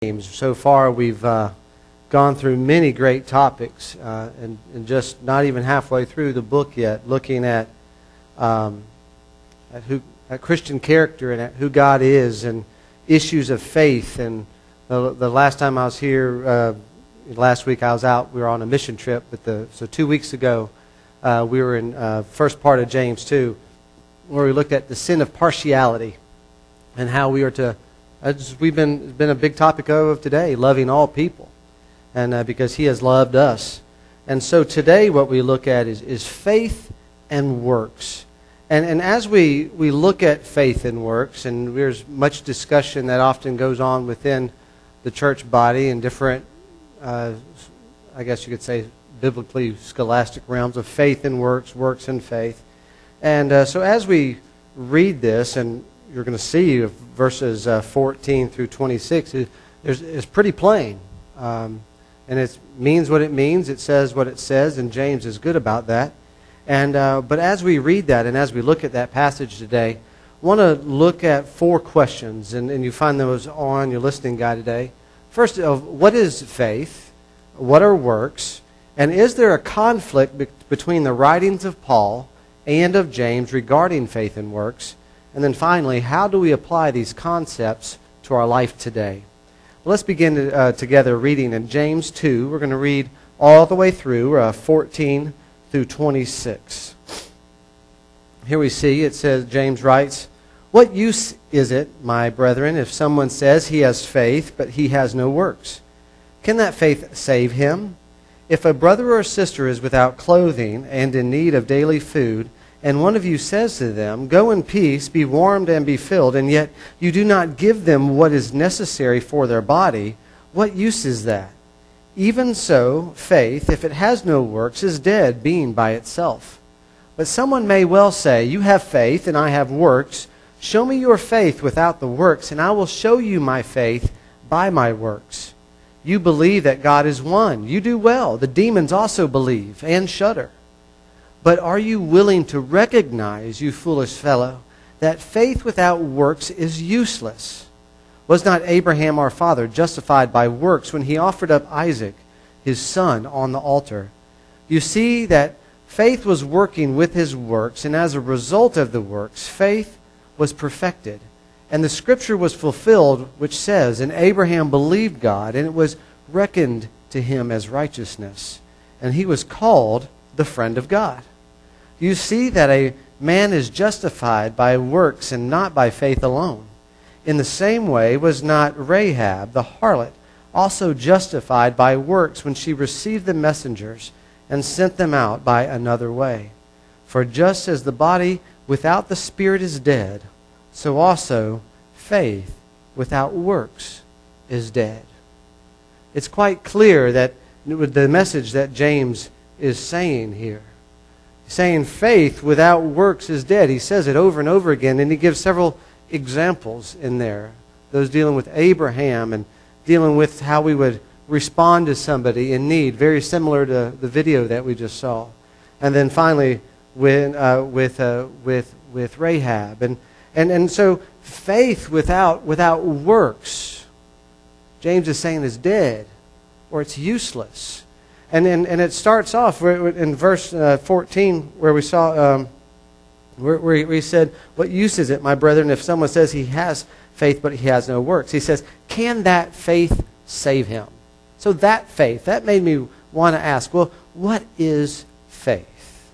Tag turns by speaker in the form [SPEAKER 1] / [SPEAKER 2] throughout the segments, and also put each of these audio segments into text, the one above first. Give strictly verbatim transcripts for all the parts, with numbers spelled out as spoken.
[SPEAKER 1] James. So far we've uh, gone through many great topics uh, and, and just not even halfway through the book yet, looking at, um, at, who, at Christian character and at who God is and issues of faith. And the, the last time I was here, uh, last week I was out, we were on a mission trip, but the, so two weeks ago uh, we were in uh, first part of James two, where we looked at the sin of partiality and how we are to, as we've been been a big topic of today, loving all people, and uh, because He has loved us. And so today what we look at is, is faith and works. And and as we, we look at faith and works, and there's much discussion that often goes on within the church body in different, uh, I guess you could say, biblically scholastic realms of faith and works, works and faith. And uh, so as we read this, and you're going to see verses uh, fourteen through twenty-six, it, it's pretty plain. Um, and it means what it means. It says what it says, and James is good about that. And uh, but as we read that, and as we look at that passage today, I want to look at four questions, and, and you find those on your listening guide today. First, of what is faith? What are works? And is there a conflict be- between the writings of Paul and of James regarding faith and works? And then finally, how do we apply these concepts to our life today? Well, let's begin to, uh, together reading in James two. We're going to read all the way through uh, fourteen through twenty-six. Here we see, it says, James writes, "What use is it, my brethren, if someone says he has faith, but he has no works? Can that faith save him? If a brother or sister is without clothing and in need of daily food, and one of you says to them, 'Go in peace, be warmed and be filled,' and yet you do not give them what is necessary for their body, what use is that? Even so, faith, if it has no works, is dead, being by itself. But someone may well say, 'You have faith, and I have works. Show me your faith without the works, and I will show you my faith by my works. You believe that God is one. You do well. The demons also believe and shudder. But are you willing to recognize, you foolish fellow, that faith without works is useless? Was not Abraham our father justified by works when he offered up Isaac, his son, on the altar? You see that faith was working with his works, and as a result of the works, faith was perfected. And the scripture was fulfilled, which says, 'And Abraham believed God, and it was reckoned to him as righteousness. And he was called the friend of God.' You see that a man is justified by works and not by faith alone. In the same way was not Rahab, the harlot, also justified by works when she received the messengers and sent them out by another way. For just as the body without the spirit is dead, so also faith without works is dead." It's quite clear that the message that James is saying here. He's saying faith without works is dead. He says it over and over again, and he gives several examples in there. Those dealing with Abraham and dealing with how we would respond to somebody in need, very similar to the video that we just saw. And then finally with uh, with uh, with with Rahab. And and and so faith without without works, James is saying, is dead, or it's useless. And and, and it starts off in verse uh, fourteen where we saw, um, where, where we said, "What use is it, my brethren, if someone says he has faith but he has no works?" He says, can that faith save him? So that faith, that made me want to ask, well, what is faith?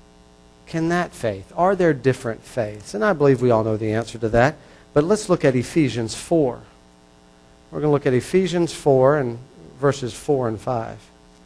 [SPEAKER 1] Can that faith? Are there different faiths? And I believe we all know the answer to that. But let's look at Ephesians four. We're going to look at Ephesians four and verses four and five.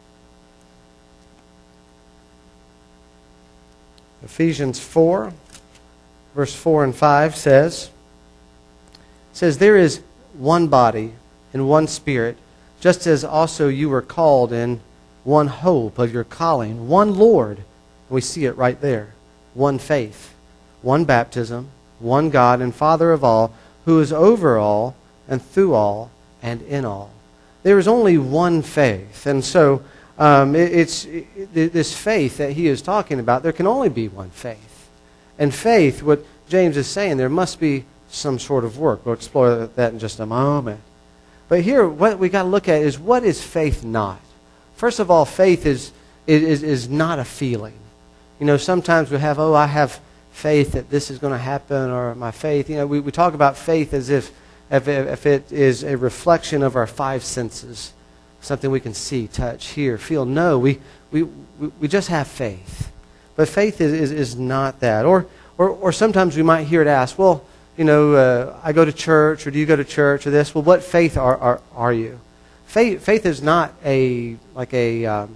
[SPEAKER 1] Ephesians four, verse four and five says, says, "There is one body and one Spirit, just as also you were called in one hope of your calling, one Lord." We see it right there. One faith, one baptism, one God and Father of all, who is over all and through all and in all. There is only one faith. And so Um, it, it's it, this faith that he is talking about. There can only be one faith, and faith. What James is saying, there must be some sort of work. We'll explore that in just a moment. But here, what we got to look at is, what is faith not? First of all, faith is, is, is not a feeling. You know, sometimes we have, oh, I have faith that this is going to happen, or my faith. You know, we, we talk about faith as if, if, if it is a reflection of our five senses, something we can see, touch, hear, feel. No, we, we, we just have faith. But faith is, is, is not that. Or, or, or sometimes we might hear it asked, well, you know, uh, I go to church, or do you go to church, or this? Well, what faith are, are, are you? Faith, faith is not a like a um,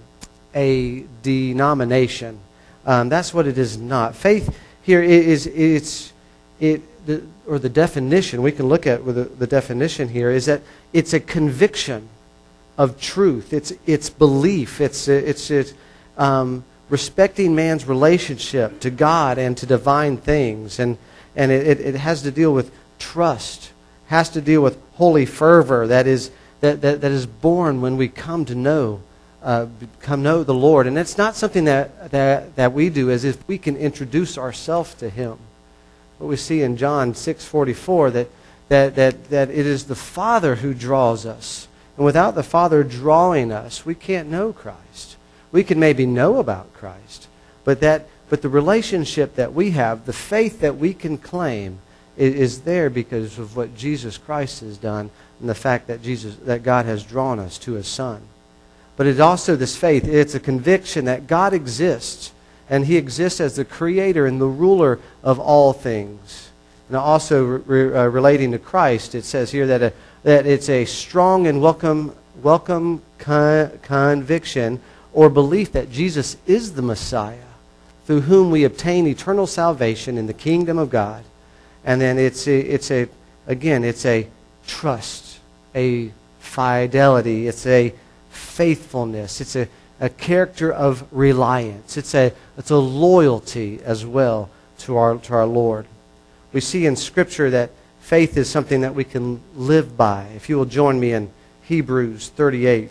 [SPEAKER 1] a denomination. Um, that's what it is not. Faith here is it's it the, or the definition we can look at with the, the definition here is that it's a conviction of truth. It's it's belief. It's it's it's um, respecting man's relationship to God and to divine things, and and it, it has to deal with trust. Has to deal with holy fervor. That is. That, that, that is born when we come to know, uh, come know the Lord. And it's not something that, that, that we do as if we can introduce ourselves to Him. What we see in John six forty-four, that, that, that, that it is the Father who draws us. And without the Father drawing us, we can't know Christ. We can maybe know about Christ. But, that, but the relationship that we have, the faith that we can claim, is, is there because of what Jesus Christ has done, and the fact that Jesus, that God has drawn us to His Son. But it's also this faith. It's a conviction that God exists, and He exists as the creator and the ruler of all things. And also re, uh, relating to Christ, it says here that a, that it's a strong and welcome welcome con, conviction or belief that Jesus is the Messiah, through whom we obtain eternal salvation in the kingdom of God. And then it's a, it's a again it's a trust, a fidelity, it's a faithfulness, it's a, a character of reliance, it's a it's a loyalty as well to our to our Lord. We see in Scripture that faith is something that we can live by. If you will join me in Hebrews thirty-eight.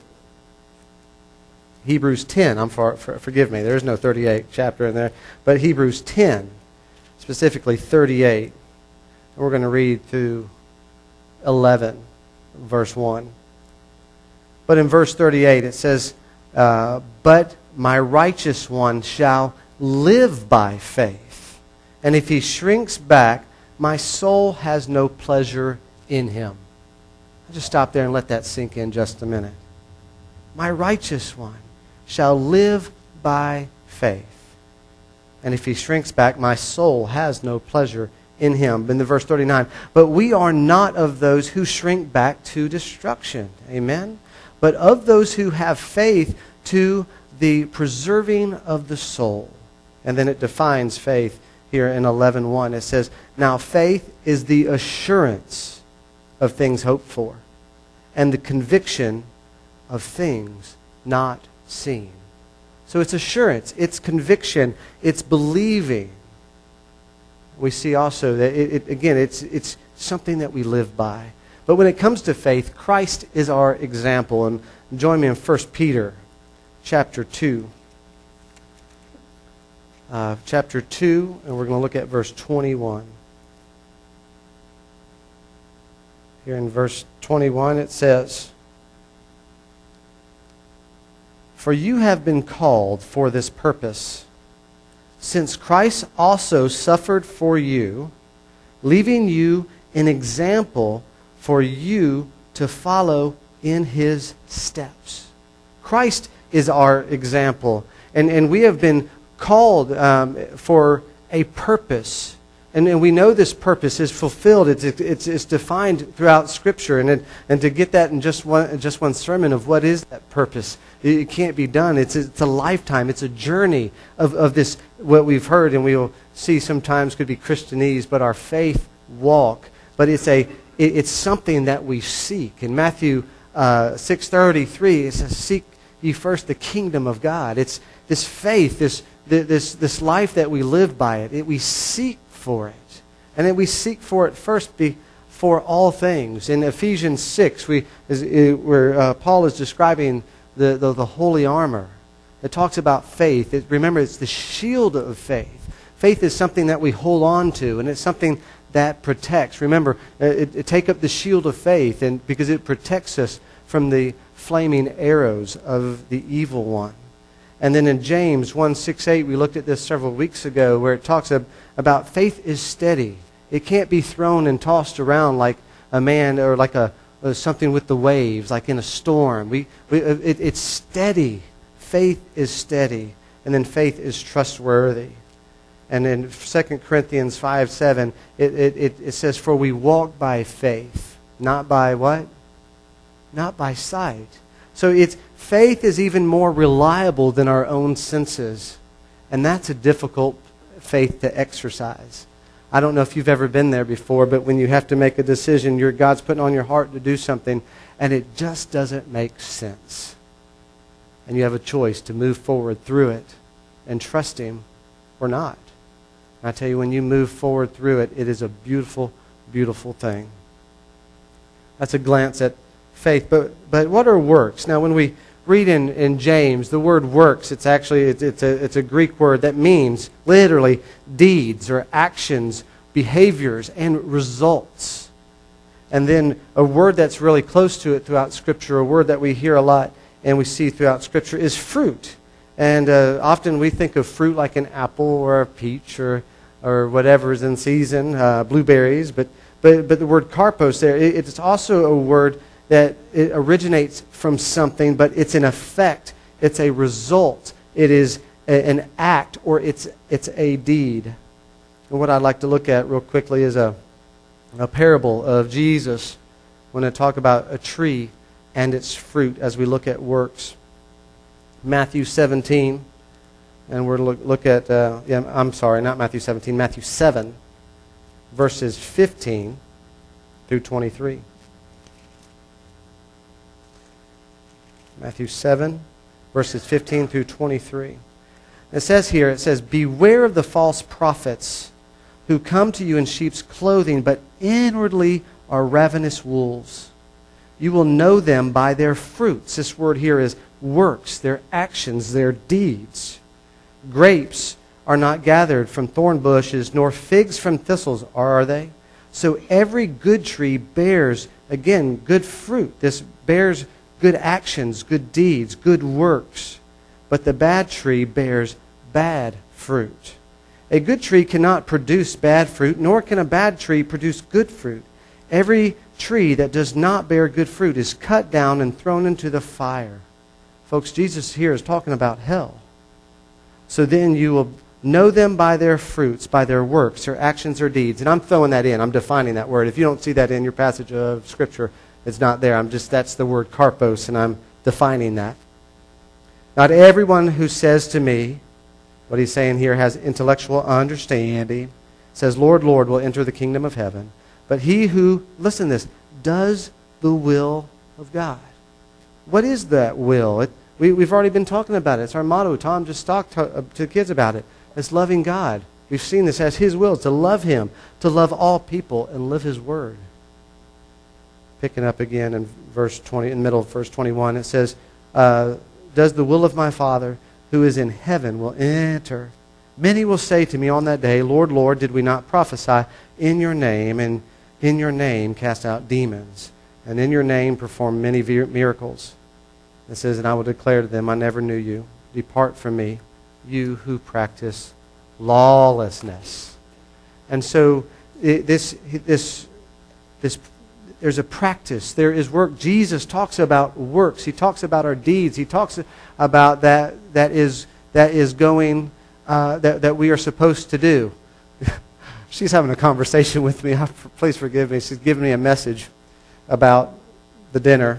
[SPEAKER 1] Hebrews ten, I'm for, for, forgive me, there's no thirty-eight chapter in there, but Hebrews ten, specifically thirty-eight. And we're going to read through eleven, verse one. But in verse thirty-eight it says, uh, but my righteous one shall live by faith. And if he shrinks back, my soul has no pleasure in him. I'll just stop there and let that sink in just a minute. My righteous one shall live by faith. And if he shrinks back, my soul has no pleasure in him. In the verse thirty-nine, but we are not of those who shrink back to destruction. Amen? But of those who have faith to the preserving of the soul. And then it defines faith here in eleven one. It says, now faith is the assurance of things hoped for, and the conviction of things not seen. So it's assurance, it's conviction, it's believing. We see also that, it, it, again, it's, it's something that we live by. But when it comes to faith, Christ is our example. And join me in First Peter chapter two. Uh, chapter two, and we're going to look at verse twenty-one. Here in verse twenty-one it says, for you have been called for this purpose, since Christ also suffered for you, leaving you an example for you to follow in His steps. Christ is our example, and, and we have been called um, for a purpose. And, and we know this purpose is fulfilled. It's, it's, it's defined throughout Scripture. And, it, and to get that in just one, just one sermon of what is that purpose, it, it can't be done. It's, it's a lifetime. It's a journey of, of this, what we've heard, and we will see sometimes could be Christianese, but our faith walk. But it's, a, it, it's something that we seek. In Matthew uh, six thirty-three, it says, seek ye first the kingdom of God. It's this faith, this, this, this life that we live by it. it we seek for it. And then we seek for it first before all things. In Ephesians six, we, is, is, where uh, Paul is describing the, the, the holy armor, it talks about faith. It, remember, it's the shield of faith. Faith is something that we hold on to, and it's something that protects. Remember, it, it take up the shield of faith, and because it protects us from the flaming arrows of the evil one. And then in James one six eight, we looked at this several weeks ago, where it talks about faith is steady. It can't be thrown and tossed around like a man or like a or something with the waves, like in a storm. We, we it, it's steady. Faith is steady, and then faith is trustworthy. And in Second Corinthians five seven, it, it, it, it says, "For we walk by faith, not by" what? Not by sight. So it's faith is even more reliable than our own senses. And that's a difficult faith to exercise. I don't know if you've ever been there before, but when you have to make a decision, your God's putting on your heart to do something, and it just doesn't make sense. And you have a choice to move forward through it and trust Him or not. And I tell you, when you move forward through it, it is a beautiful, beautiful thing. That's a glance at faith. But but what are works? Now, when we read in, in James, the word works, it's actually it's, it's a it's a Greek word that means literally deeds or actions, behaviors, and results. And then a word that's really close to it throughout Scripture, a word that we hear a lot and we see throughout Scripture, is fruit. And uh, often we think of fruit like an apple or a peach or or whatever is in season, uh, blueberries. But but but the word karpos there, it, it's also a word that it originates from something, but it's an effect, it's a result, it is a, an act, or it's it's a deed. And what I'd like to look at real quickly is a, a parable of Jesus when I talk about a tree and its fruit as we look at works. Matthew seventeen, and we're going to look, look at, uh, yeah, I'm sorry, not Matthew seventeen, Matthew seven, verses fifteen through twenty-three. Matthew seven, verses fifteen through twenty-three. It says here, it says, "Beware of the false prophets who come to you in sheep's clothing, but inwardly are ravenous wolves. You will know them by their fruits." This word here is works, their actions, their deeds. "Grapes are not gathered from thorn bushes, nor figs from thistles, are they? So every good tree bears," again, good fruit. This bears good actions, good deeds, good works. "But the bad tree bears bad fruit. A good tree cannot produce bad fruit, nor can a bad tree produce good fruit. Every tree that does not bear good fruit is cut down and thrown into the fire." Folks, Jesus here is talking about hell. "So then you will know them by their fruits, by their works, their actions or deeds." And I'm throwing that in. I'm defining that word. If you don't see that in your passage of Scripture, it's not there. I'm just, that's the word karpos, and I'm defining that. "Not everyone who says to me," what he's saying here, has intellectual understanding, says, "Lord, Lord," will enter the kingdom of heaven. But he who," listen to this, "does the will of God." What is that will? It, we, we've already been talking about it. It's our motto. Tom just talked to, to the kids about it. It's loving God. We've seen this as His will, to love Him, to love all people, and live His word. Picking up again in verse twenty, in the middle of verse twenty-one, it says, uh, "Does the will of my Father who is in heaven will enter. Many will say to me on that day, Lord, Lord, did we not prophesy in your name, and in your name cast out demons, and in your name perform many miracles?" It says, "And I will declare to them, I never knew you. Depart from me, you who practice lawlessness." And so it, this this this there's a practice. There is work. Jesus talks about works. He talks about our deeds. He talks about that that is that is going uh, that that we are supposed to do. She's having a conversation with me. Please forgive me. She's giving me a message about the dinner,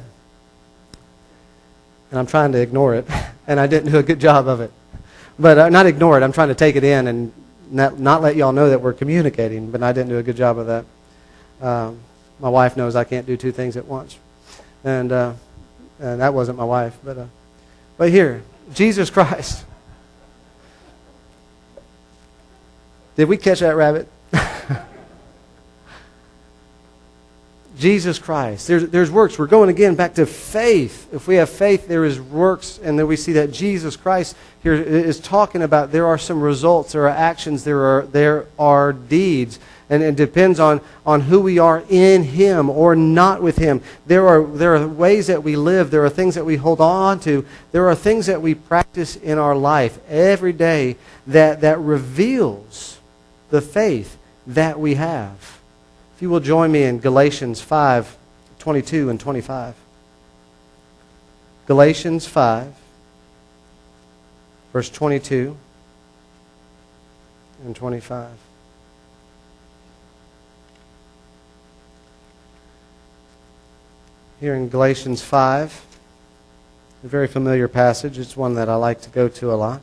[SPEAKER 1] and I'm trying to ignore it, and I didn't do a good job of it. But uh, not ignore it. I'm trying to take it in and not, not let y'all know that we're communicating, but I didn't do a good job of that. Um, my wife knows I can't do two things at once. And, uh, and that wasn't my wife. But, uh, but here, Jesus Christ. Did we catch that rabbit? Jesus Christ. There's, there's works. We're going again back to faith. If we have faith, there is works. And then we see that Jesus Christ here is talking about there are some results, there are actions, there are, there are deeds. And it depends on, on who we are in Him or not with Him. There are, there are ways that we live. There are things that we hold on to. There are things that we practice in our life every day that, that reveals the faith that we have. If you will join me in Galatians five, twenty-two and twenty-five. Galatians five, verse twenty-two and twenty-five. Here in Galatians five, a very familiar passage. It's one that I like to go to a lot.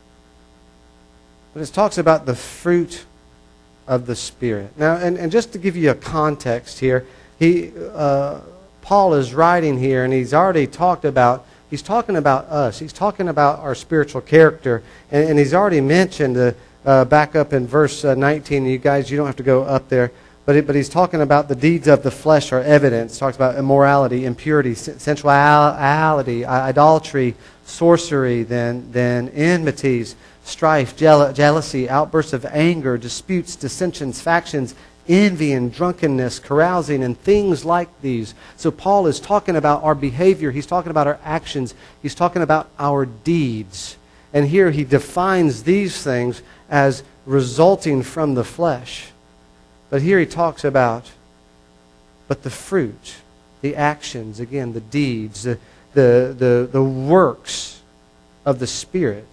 [SPEAKER 1] But it talks about the fruit of the Spirit. Now, and, and just to give you a context here, he uh, Paul is writing here, and he's already talked about, he's talking about us. He's talking about our spiritual character. And, and he's already mentioned, uh, uh, back up in verse uh, nineteen, you guys, you don't have to go up there, but, it, but he's talking about the deeds of the flesh are evidence. He talks about immorality, impurity, sensuality, idolatry, sorcery, then, then enmities, strife, jealousy, outbursts of anger, disputes, dissensions, factions, envy and drunkenness, carousing, and things like these. So Paul is talking about our behavior. He's talking about our actions. He's talking about our deeds. And here he defines these things as resulting from the flesh. But here he talks about, but the fruit, the actions, again, the deeds, the, the, the, the works of the Spirit.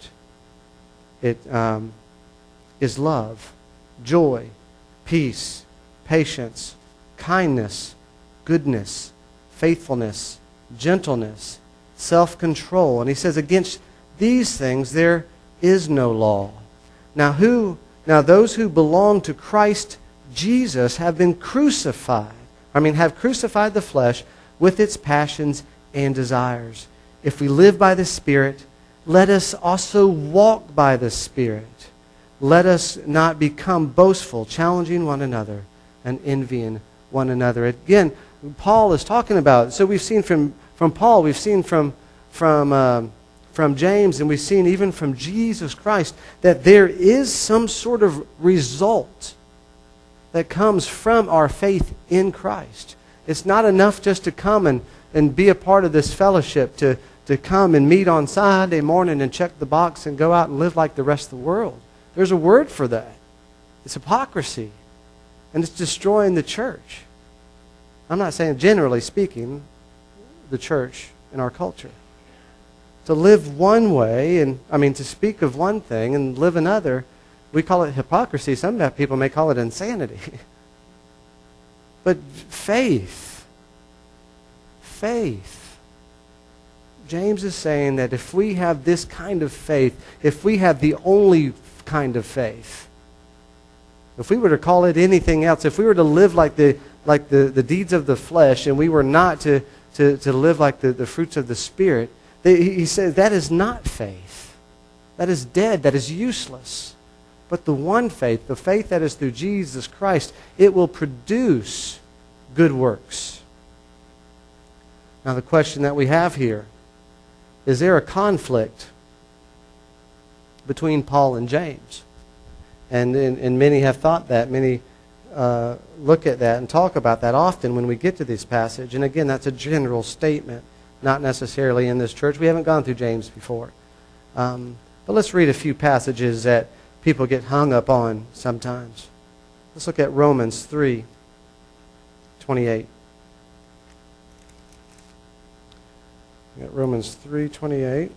[SPEAKER 1] It um, is love, joy, peace, patience, kindness, goodness, faithfulness, gentleness, self-control. And he says, against these things there is no law. Now who? Now those who belong to Christ Jesus have been crucified. I mean, have crucified the flesh with its passions and desires. If we live by the Spirit, let us also walk by the Spirit. Let us not become boastful, challenging one another and envying one another. Again, Paul is talking about, so we've seen from, from Paul, we've seen from, from, um, from James, and we've seen even from Jesus Christ, that there is some sort of result that comes from our faith in Christ. It's not enough just to come and, and be a part of this fellowship, to to come and meet on Sunday morning and check the box and go out and live like the rest of the world. There's a word for that. It's hypocrisy. And it's destroying the church. I'm not saying, generally speaking, the church in our culture. To live one way, and I mean to speak of one thing and live another, we call it hypocrisy. Some people may call it insanity. But faith, faith, James is saying that if we have this kind of faith, if we have the only kind of faith, if we were to call it anything else, if we were to live like the like the, the deeds of the flesh, and we were not to, to, to live like the, the fruits of the Spirit, he, he says that is not faith. That is dead. That is useless. But the one faith, the faith that is through Jesus Christ, it will produce good works. Now the question that we have here, is there a conflict between Paul and James? And, and, and many have thought that. Many uh, look at that and talk about that often when we get to this passage. And again, that's a general statement, not necessarily in this church. We haven't gone through James before. Um, but let's read a few passages that people get hung up on sometimes. Let's look at Romans three twenty-eight. Romans three twenty-eight.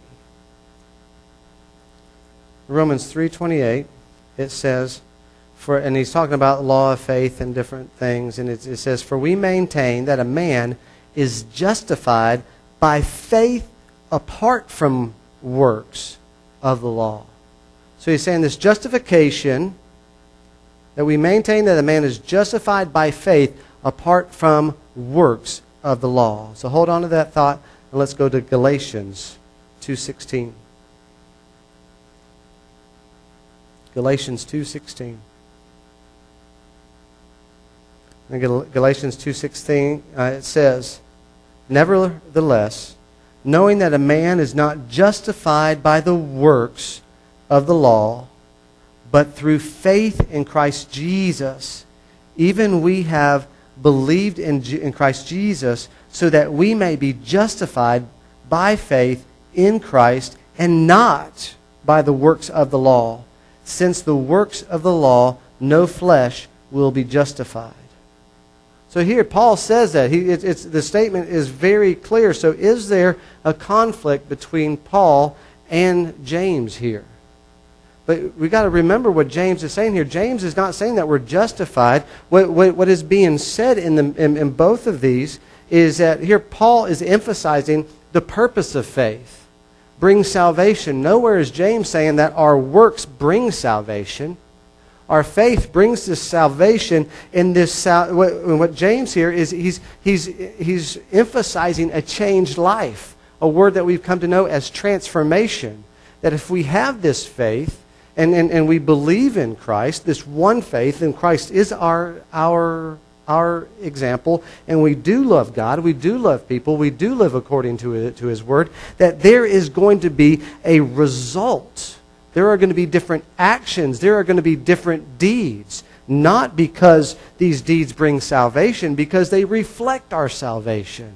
[SPEAKER 1] Romans three twenty-eight, it says, for, and he's talking about the law of faith and different things, and it, it says, for we maintain that a man is justified by faith apart from works of the law. So he's saying this justification, that we maintain that a man is justified by faith apart from works of the law. So hold on to that thought. And let's go to Galatians two sixteen. Galatians two sixteen. In Galatians two sixteen, uh, it says, nevertheless, knowing that a man is not justified by the works of the law, but through faith in Christ Jesus, even we have believed in, in Christ Jesus, so that we may be justified by faith in Christ and not by the works of the law. Since the works of the law, no flesh will be justified. So here Paul says that. He, it's, it's, the statement is very clear. So is there a conflict between Paul and James here? But we've got to remember what James is saying here. James is not saying that we're justified. What, what, what is being said in, the, in, in both of these is that here Paul is emphasizing the purpose of faith. Brings salvation. Nowhere is James saying that our works bring salvation. Our faith brings this salvation. In this sal- what, what James here is he's he's he's emphasizing a changed life, a word that we've come to know as transformation. That if we have this faith and, and, and we believe in Christ, this one faith, and Christ is our our our example, and we do love God, we do love people, we do live according to, to His Word, that there is going to be a result. There are going to be different actions. There are going to be different deeds. Not because these deeds bring salvation, because they reflect our salvation.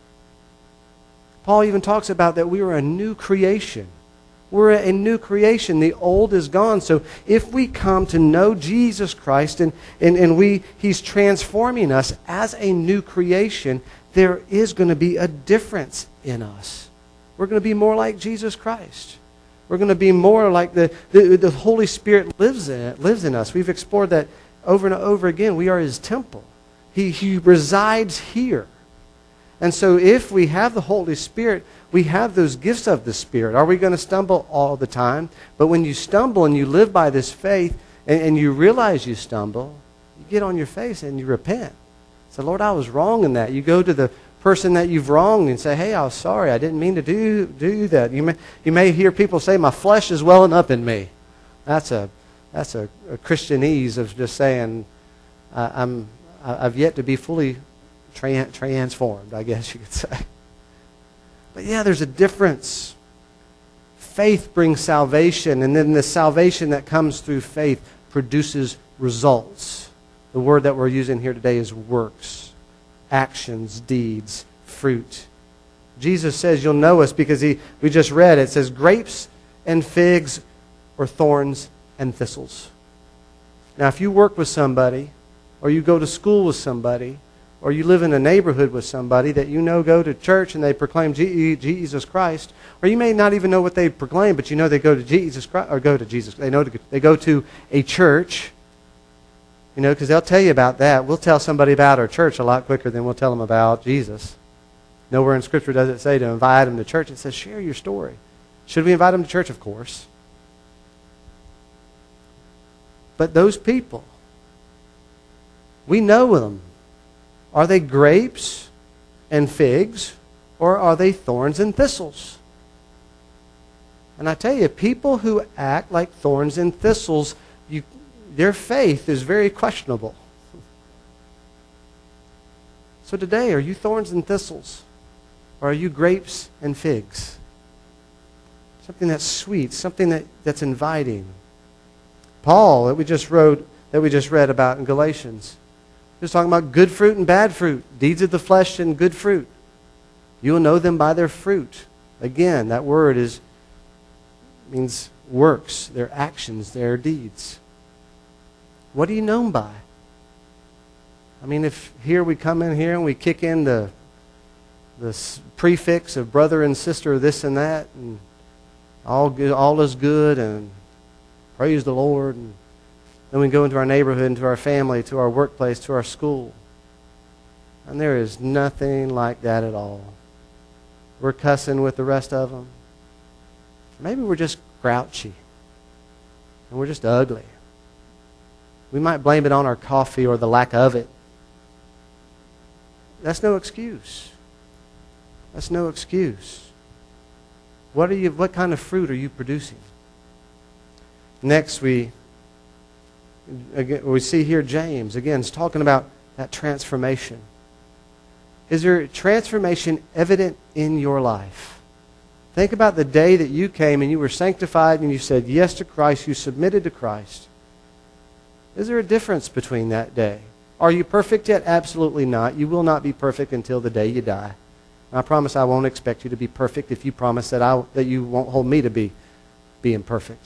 [SPEAKER 1] Paul even talks about that we are a new creation. We're a new creation. The old is gone. So if we come to know Jesus Christ and, and, and we He's transforming us as a new creation, there is going to be a difference in us. We're going to be more like Jesus Christ. We're going to be more like the, the, the Holy Spirit lives in it, lives in us. We've explored that over and over again. We are His temple. He, he resides here. And so if we have the Holy Spirit, we have those gifts of the Spirit. Are we going to stumble all the time? But when you stumble and you live by this faith and, and you realize you stumble, you get on your face and you repent. Say, Lord, I was wrong in that. You go to the person that you've wronged and say, hey, I was sorry. I didn't mean to do, do that. You may, you may hear people say, my flesh is welling up in me. That's a, that's a, a Christianese of just saying, uh, I'm, I've yet to be fully Tran- transformed, I guess you could say. But yeah, there's a difference. Faith brings salvation, and then the salvation that comes through faith produces results. The word that we're using here today is works, actions, deeds, fruit. Jesus says you'll know us because he, we just read it. It says grapes and figs or thorns and thistles. Now, if you work with somebody or you go to school with somebody, or you live in a neighborhood with somebody that you know go to church and they proclaim Jesus Christ, or you may not even know what they proclaim, but you know they go to Jesus Christ, or go to Jesus. They know to, they go to a church, you know, because they'll tell you about that. We'll tell somebody about our church a lot quicker than we'll tell them about Jesus. Nowhere in Scripture does it say to invite them to church. It says share your story. Should we invite them to church? Of course. But those people, we know them. Are they grapes and figs, or are they thorns and thistles? And I tell you, people who act like thorns and thistles, you, their faith is very questionable. So today, are you thorns and thistles, or are you grapes and figs? Something that's sweet, something that, that's inviting. Paul, that we just wrote, that we just read about in Galatians, he was talking about good fruit and bad fruit, deeds of the flesh and good fruit. You will know them by their fruit. Again, that word is means works, their actions, their deeds. What are you known by? I mean, if here we come in here and we kick in the the prefix of brother and sister, this and that, and all good, all is good, and praise the Lord, and then we go into our neighborhood, into our family, to our workplace, to our school. And there is nothing like that at all. We're cussing with the rest of them. Maybe we're just grouchy. And we're just ugly. We might blame it on our coffee or the lack of it. That's no excuse. That's no excuse. What are you? What kind of fruit are you producing? Next, we again, we see here James again is talking about that transformation. Is there transformation evident in your life? Think about the day that you came and you were sanctified and you said yes to Christ, you submitted to Christ. Is there a difference between that day Are you perfect yet? Absolutely not. You will not be perfect until the day you die. And I promise I won't expect you to be perfect if you promise that, I, that you won't hold me to be being perfect.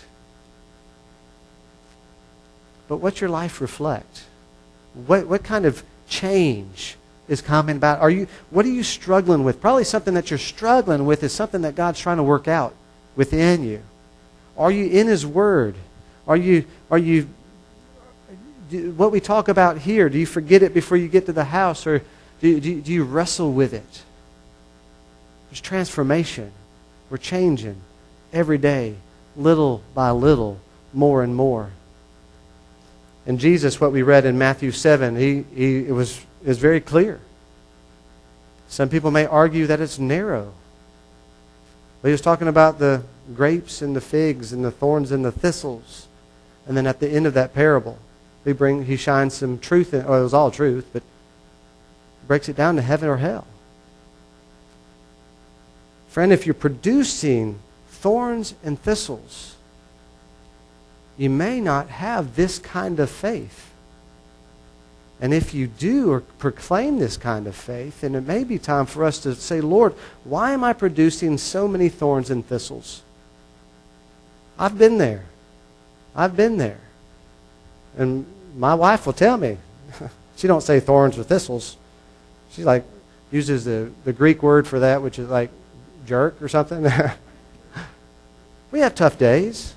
[SPEAKER 1] But what's your life reflect? What, what kind of change is coming about? Are you, what are you struggling with? Probably something that you're struggling with is something that God's trying to work out within you. Are you in His Word? Are you, are you, what we talk about here, do you forget it before you get to the house, or do, do, do you wrestle with it? There's transformation. We're changing every day, little by little, more and more. And Jesus, what we read in Matthew seven, he, he it was is very clear. Some people may argue that it's narrow. But he was talking about the grapes and the figs and the thorns and the thistles. And then at the end of that parable, he bring he shines some truth in, or it was all truth, but breaks it down to heaven or hell. Friend, if you're producing thorns and thistles, you may not have this kind of faith. And if you do or proclaim this kind of faith, then it may be time for us to say, Lord, why am I producing so many thorns and thistles? I've been there. I've been there. And my wife will tell me. She don't say thorns or thistles. She like uses the, the Greek word for that, which is like jerk or something. We have tough days.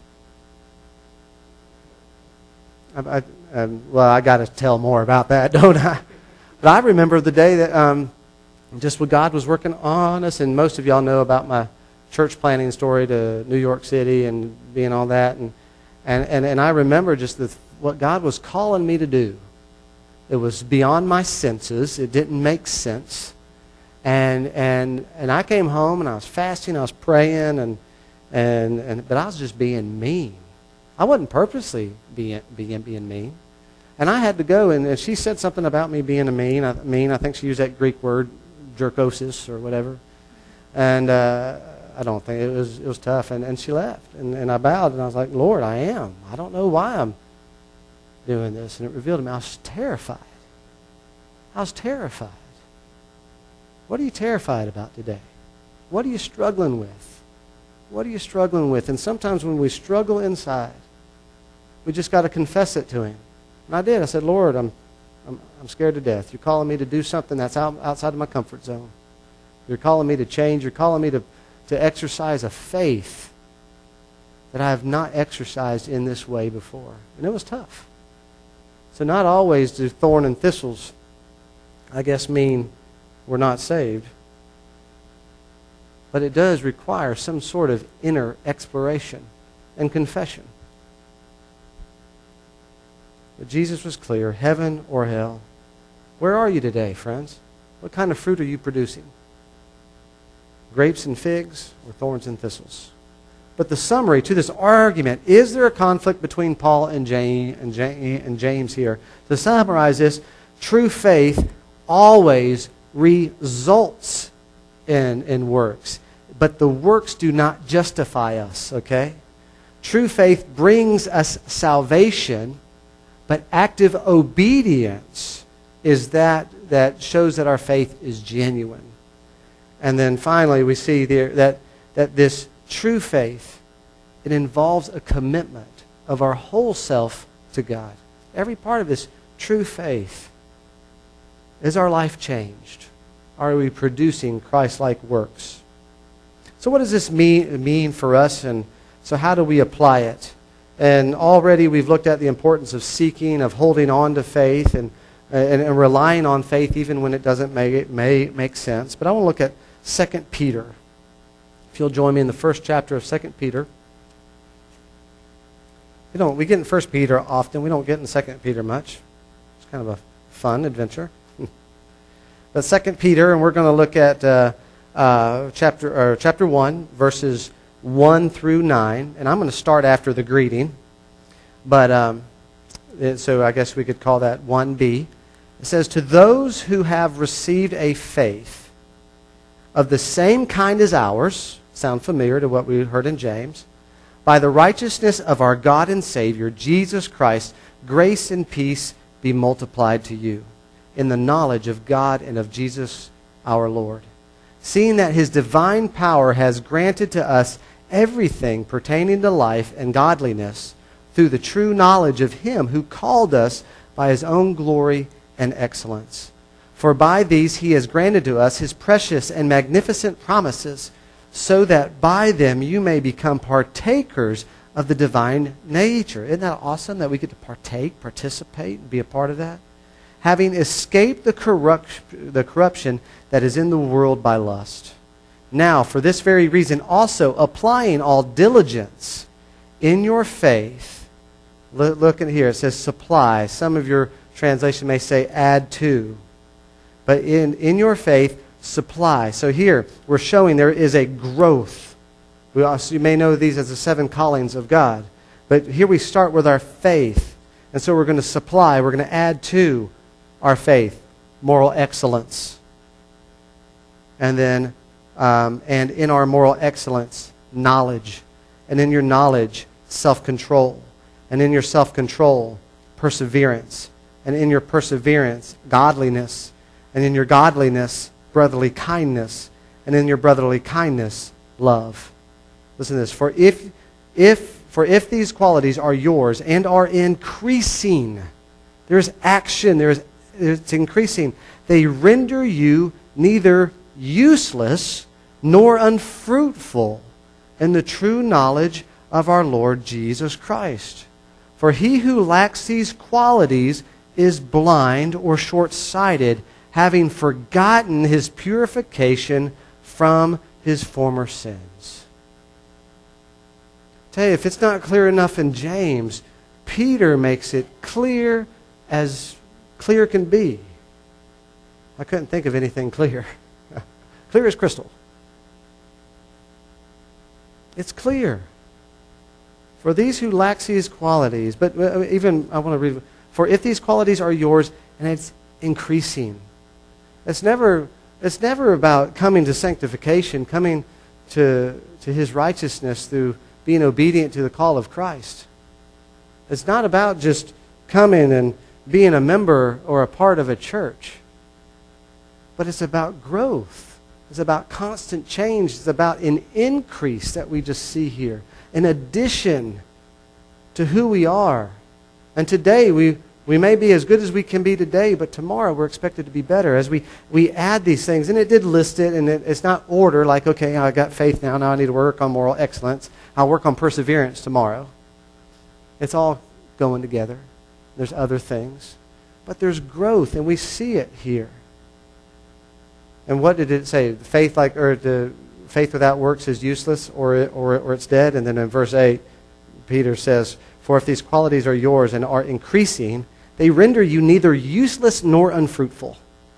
[SPEAKER 1] I, I, um, well, I got to tell more about that, don't I? But I remember the day that um, just what God was working on us, and most of y'all know about my church planting story to New York City and being all that, and and and, and I remember just the, what God was calling me to do. It was beyond my senses. It didn't make sense, and and and I came home and I was fasting, I was praying, and and and but I was just being mean. I wasn't purposely being, being, being mean. And I had to go, and, and she said something about me being a mean. I, mean. I think she used that Greek word, jerkosis or whatever. And uh, I don't think, it was it was tough. And, and she left. And, and I bowed, and I was like, Lord, I am. I don't know why I'm doing this. And it revealed to me I was terrified. I was terrified. What are you terrified about today? What are you struggling with? What are you struggling with? And sometimes when we struggle inside, we just got to confess it to Him. And I did. I said, Lord, I'm, I'm, I'm scared to death. You're calling me to do something that's out, outside of my comfort zone. You're calling me to change. You're calling me to, to exercise a faith that I have not exercised in this way before. And it was tough. So not always do thorn and thistles, I guess, mean we're not saved. But it does require some sort of inner exploration and confession. But Jesus was clear, heaven or hell. Where are you today, friends? What kind of fruit are you producing? Grapes and figs or thorns and thistles? But the summary to this argument, is there a conflict between Paul and James, and James, and James here? To summarize this, true faith always results in, in works. But the works do not justify us, okay? True faith brings us salvation, but active obedience is that that shows that our faith is genuine. And then finally we see there that, that this true faith, it involves a commitment of our whole self to God. Every part of this true faith. Is our life changed? Are we producing Christ-like works? So what does this mean, mean for us, and so how do we apply it? And already we've looked at the importance of seeking, of holding on to faith, and, and, and relying on faith even when it doesn't make, it may make sense. But I want to look at Second Peter. If you'll join me in the first chapter of Second Peter. We don't we get in First Peter often. We don't get in Second Peter much. It's kind of a fun adventure. But Second Peter, and we're going to look at uh, uh, chapter or chapter one, verses one through nine, and I'm going to start after the greeting. But um, it, so I guess we could call that one B. It says, "To those who have received a faith of the same kind as ours," sound familiar to what we heard in James, "by the righteousness of our God and Savior Jesus Christ, grace and peace be be multiplied to you in the knowledge of God and of Jesus our Lord, seeing that his divine power has granted to us everything pertaining to life and godliness through the true knowledge of him who called us by his own glory and excellence. For by these he has granted to us his precious and magnificent promises, so that by them you may become partakers of the divine nature. Isn't that awesome that we get to partake, participate, and be a part of that? Having escaped the, corrupt, the corruption that is in the world by lust. Now, for this very reason, also applying all diligence in your faith. Look, look at here, it says supply. Some of your translation may say add to. But in, in your faith, supply. So here, we're showing there is a growth. We also, you may know these as the seven callings of God. But here we start with our faith. And so we're going to supply, we're going to add to our faith moral excellence. And then, um, and in our moral excellence, knowledge. And in your knowledge, self-control. And in your self-control, perseverance. And in your perseverance, godliness. And in your godliness, brotherly kindness. And in your brotherly kindness, love. Listen to this. For if, if, for if these qualities are yours and are increasing, there's action, there's, it's increasing, they render you neither useless nor unfruitful in the true knowledge of our Lord Jesus Christ. For he who lacks these qualities is blind or short-sighted, having forgotten his purification from his former sins. I tell you, if it's not clear enough in James, Peter makes it clear as clear can be. I couldn't think of anything clear. Clear as crystal. It's clear. For these who lack these qualities, but even, I want to read, for if these qualities are yours, and it's increasing. It's never, it's never about coming to sanctification, coming to, to his righteousness through being obedient to the call of Christ. It's not about just coming and being a member or a part of a church. But it's about growth. It's about constant change. It's about an increase that we just see here. In addition to who we are. And today we, we may be as good as we can be today, but tomorrow we're expected to be better as we, we add these things. And it did list it, and it, it's not order like, okay, I got faith now, now I need to work on moral excellence. I'll work on perseverance tomorrow. It's all going together. There's other things. But there's growth, and we see it here. And what did it say? Faith like or the faith without works is useless, or or or it's dead. And then in verse eight, Peter says, "For if these qualities are yours and are increasing, they render you neither useless nor unfruitful."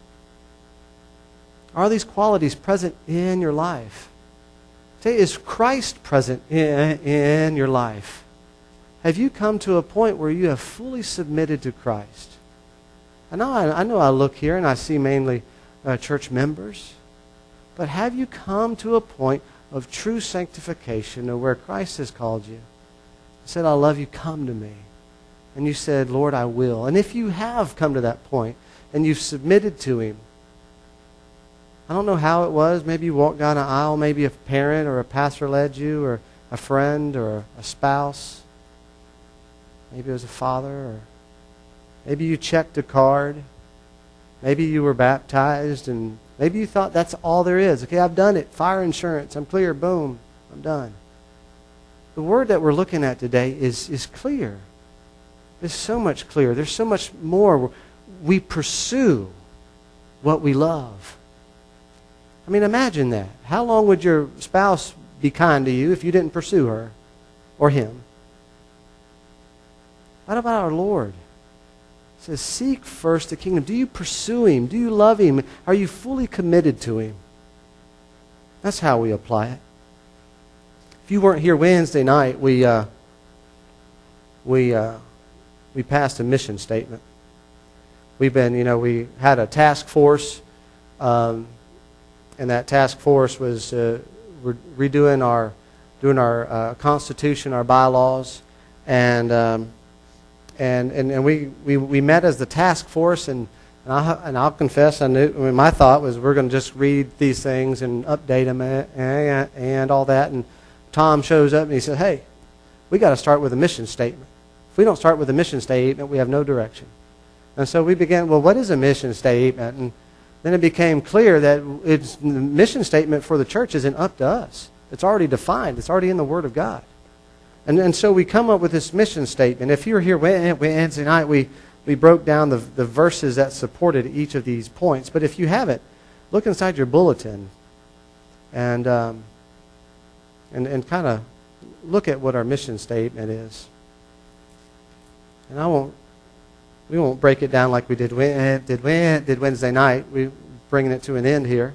[SPEAKER 1] Are these qualities present in your life? Say, is Christ present in, in your life? Have you come to a point where you have fully submitted to Christ? I know I, I know I look here and I see mainly uh, church members. But have you come to a point of true sanctification, or where Christ has called you? He said, I love you, come to me. And you said, Lord, I will. And if you have come to that point and you've submitted to him, I don't know how it was. Maybe you walked down an aisle, maybe a parent or a pastor led you, or a friend or a spouse. Maybe it was a father, or maybe you checked a card. Maybe you were baptized, and maybe you thought that's all there is. Okay, I've done it. Fire insurance. I'm clear. Boom. I'm done. The word that we're looking at today is, is clear. It's so much clearer. There's so much more. We pursue what we love. I mean, imagine that. How long would your spouse be kind to you if you didn't pursue her or him? What about our Lord? It says, seek first the kingdom. Do you pursue him? Do you love him? Are you fully committed to him? That's how we apply it. If you weren't here Wednesday night, we uh, we uh, we passed a mission statement. We've been, you know, we had a task force, um, and that task force was uh, re- redoing our doing our uh, Constitution, our bylaws, and. Um, and, and, and we, we, we met as the task force, and, and, I, and I'll confess, I knew, I mean, my thought was we're going to just read these things and update them and, and, and all that. And Tom shows up and he said, hey, we got to start with a mission statement. If we don't start with a mission statement, we have no direction. And so we began, well, what is a mission statement? And then it became clear that it's, the mission statement for the church isn't up to us. It's already defined. It's already in the Word of God. And, and so we come up with this mission statement. If you were here Wednesday night, we, we broke down the, the verses that supported each of these points. But if you haven't, look inside your bulletin and, um, and, and kind of look at what our mission statement is. And I won't, we won't break it down like we did, did, did Wednesday night. We're bringing it to an end here.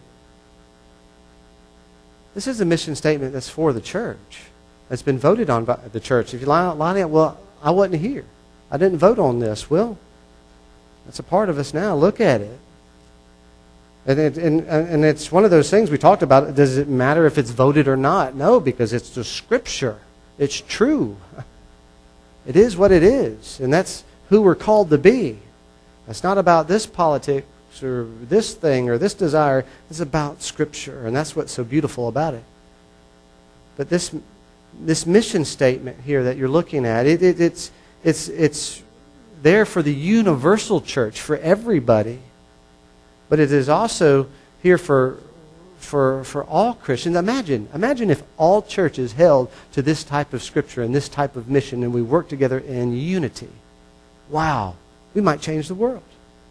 [SPEAKER 1] This is a mission statement that's for the church. It's been voted on by the church. If you line, line it, well, I wasn't here. I didn't vote on this. Well, that's a part of us now. Look at it. And, it, and, and it's one of those things we talked about. Does it matter if it's voted or not? No, because it's the Scripture. It's true. It is what it is. And that's who we're called to be. It's not about this politics or this thing or this desire. It's about Scripture. And that's what's so beautiful about it. But this this mission statement here that you're looking at, it, it, it's, it's, it's there for the universal church, for everybody. But it is also here for, for, for all Christians. Imagine, imagine if all churches held to this type of Scripture and this type of mission and we work together in unity. Wow, we might change the world.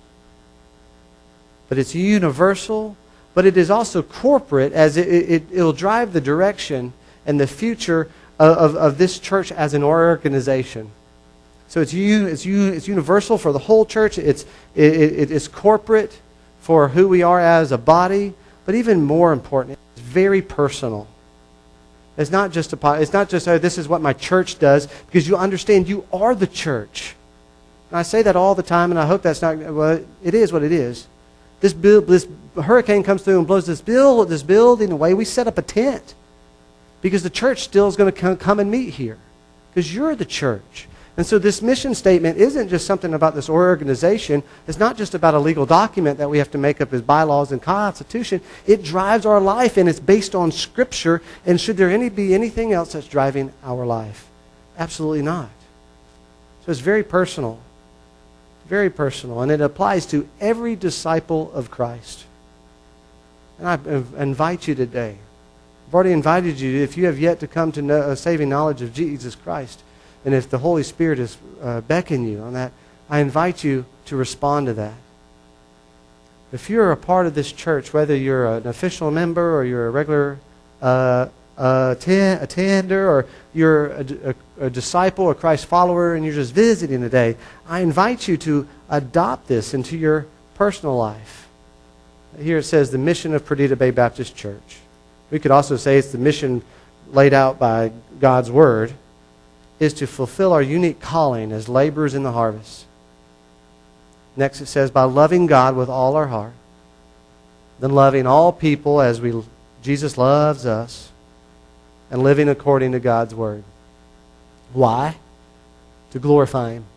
[SPEAKER 1] But it's universal, but it is also corporate, as it, it, it will drive the direction and the future of, of, of this church as an organization. So it's, you, it's, you, it's universal for the whole church. It's, it, it, it's corporate for who we are as a body. But even more important, it's very personal. It's not just, a, it's not just oh, this is what my church does, because you understand you are the church. And I say that all the time, and I hope that's not, well, it is what it is. This, build, this hurricane comes through and blows this, build, this building away. We set up a tent because the church still is going to come and meet here because you're the church. And so this mission statement isn't just something about this organization. It's not just about a legal document that we have to make up as bylaws and constitution. It drives our life, and it's based on Scripture. And should there any be anything else that's driving our life? Absolutely not. So it's very personal. Very personal. And it applies to every disciple of Christ. And I invite you today. I've already invited you, if you have yet to come to know a saving knowledge of Jesus Christ, and if the Holy Spirit is uh, beckoning you on that, I invite you to respond to that. If you're a part of this church, whether you're an official member or you're a regular uh, uh, attend, attender or you're a, a, a disciple or Christ follower and you're just visiting today, I invite you to adopt this into your personal life. Here it says the mission of Perdita Bay Baptist Church. We could also say it's the mission laid out by God's Word, is to fulfill our unique calling as laborers in the harvest. Next it says, by loving God with all our heart, then loving all people as we Jesus loves us, and living according to God's Word. Why? To glorify Him.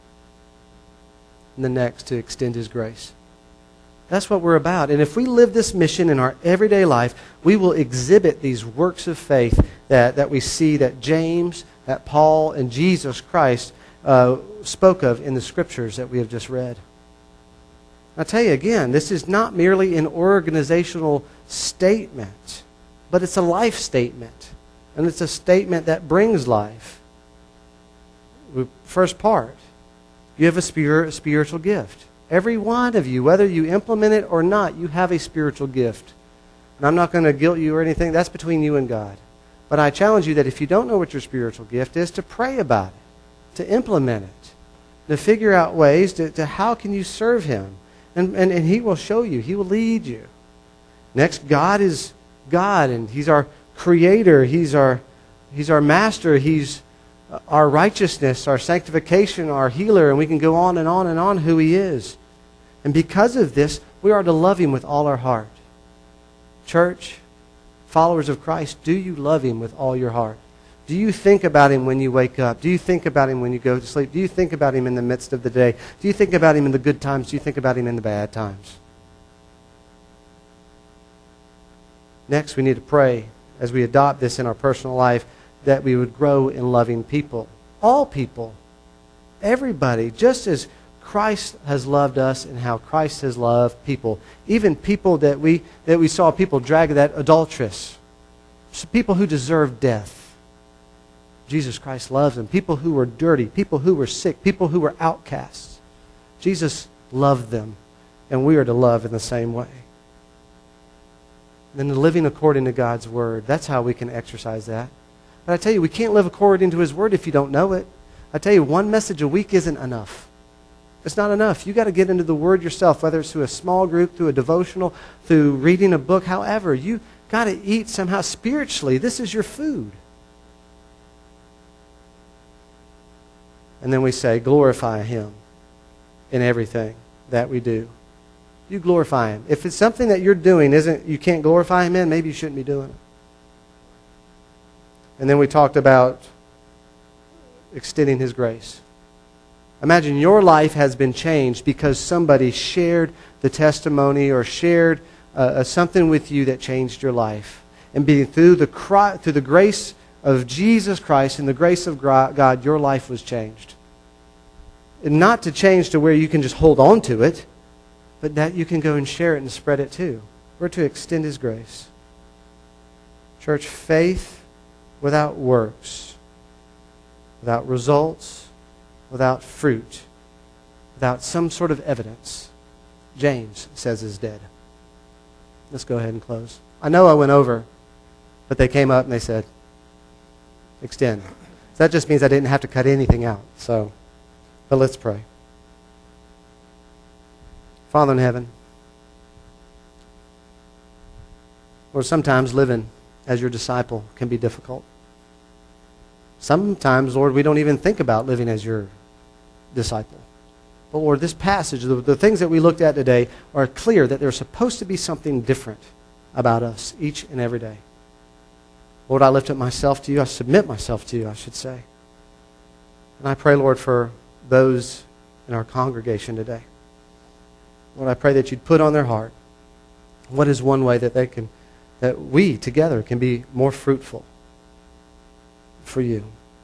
[SPEAKER 1] And the next, to extend His grace. That's what we're about. And if we live this mission in our everyday life, we will exhibit these works of faith that, that we see that James, that Paul, and Jesus Christ uh, spoke of in the Scriptures that we have just read. I'll tell you again, this is not merely an organizational statement, but it's a life statement. And it's a statement that brings life. First part, you have a spirit, a spiritual gift. Every one of you, whether you implement it or not, you have a spiritual gift. And I'm not going to guilt you or anything. That's between you and God. But I challenge you that if you don't know what your spiritual gift is, to pray about it, to implement it, to figure out ways to, to how can you serve Him. And, and, and He will show you. He will lead you. Next, God is God, and He's our Creator. He's our, He's our Master. He's our righteousness, our sanctification, our healer, and we can go on and on and on who He is. And because of this, we are to love Him with all our heart. Church, followers of Christ, do you love Him with all your heart? Do you think about Him when you wake up? Do you think about Him when you go to sleep? Do you think about Him in the midst of the day? Do you think about Him in the good times? Do you think about Him in the bad times? Next, we need to pray as we adopt this in our personal life that we would grow in loving people. All people. Everybody. Just as Christ has loved us and how Christ has loved people. Even people that we, that we saw people drag that adulteress. People who deserve death. Jesus Christ loves them. People who were dirty, people who were sick, people who were outcasts. Jesus loved them, and we are to love in the same way. And then the living according to God's Word, that's how we can exercise that. But I tell you, we can't live according to His Word if you don't know it. I tell you, one message a week isn't enough. It's not enough. You've got to get into the Word yourself, whether it's through a small group, through a devotional, through reading a book, however. You've got to eat somehow spiritually. This is your food. And then we say, glorify Him in everything that we do. You glorify Him. If it's something that you're doing isn't you can't glorify Him in, maybe you shouldn't be doing it. And then we talked about extending His grace. Imagine your life has been changed because somebody shared the testimony or shared uh, something with you that changed your life. And being through the through the grace of Jesus Christ and the grace of God, your life was changed. And not to change to where you can just hold on to it, but that you can go and share it and spread it too. We're to extend His grace. Church, faith without works, without results, without fruit, without some sort of evidence, James says is dead. Let's go ahead and close. I know I went over, but they came up and they said, extend. So that just means I didn't have to cut anything out. So, but let's pray. Father in heaven, Lord, sometimes living as your disciple can be difficult. Sometimes, Lord, we don't even think about living as your disciple. But Lord, this passage, the, the things that we looked at today are clear that there's supposed to be something different about us each and every day. Lord, I lift up myself to you. I submit myself to you, I should say. And I pray, Lord, for those in our congregation today. Lord, I pray that you'd put on their heart what is one way that they can, that we together can be more fruitful for you.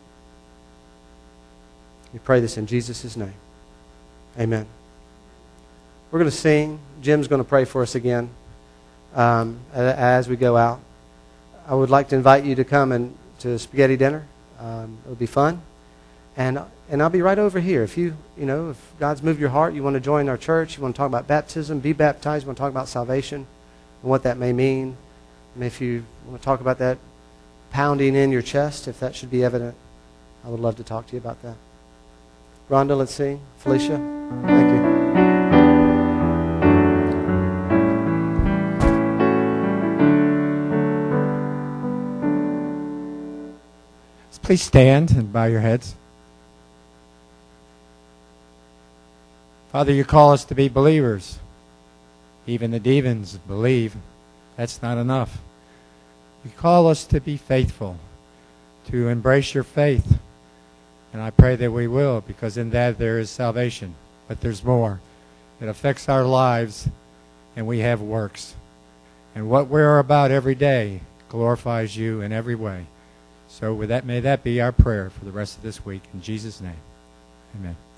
[SPEAKER 1] We pray this in Jesus' name. Amen. We're going to sing. Jim's going to pray for us again um, as we go out. I would like to invite you to come and to spaghetti dinner. Um, it'll be fun. And and I'll be right over here. If you, you know, if God's moved your heart, you want to join our church, you want to talk about baptism, be baptized, you want to talk about salvation and what that may mean. And if you want to talk about that pounding in your chest, if that should be evident, I would love to talk to you about that. Rhonda, let's sing. Felicia, thank you.
[SPEAKER 2] Please stand and bow your heads. Father, you call us to be believers. Even the demons believe. That's not enough. You call us to be faithful, to embrace your faith. And I pray that we will, because in that there is salvation. But there's more. It affects our lives, and we have works. And what we're about every day glorifies you in every way. So with that, may that be our prayer for the rest of this week. In Jesus' name, amen.